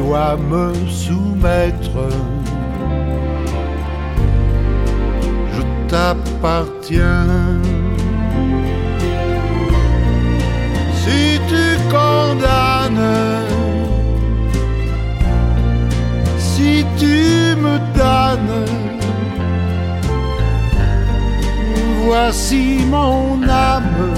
dois me soumettre. Je t'appartiens. Si tu condamnes, si tu me damnes, voici mon âme.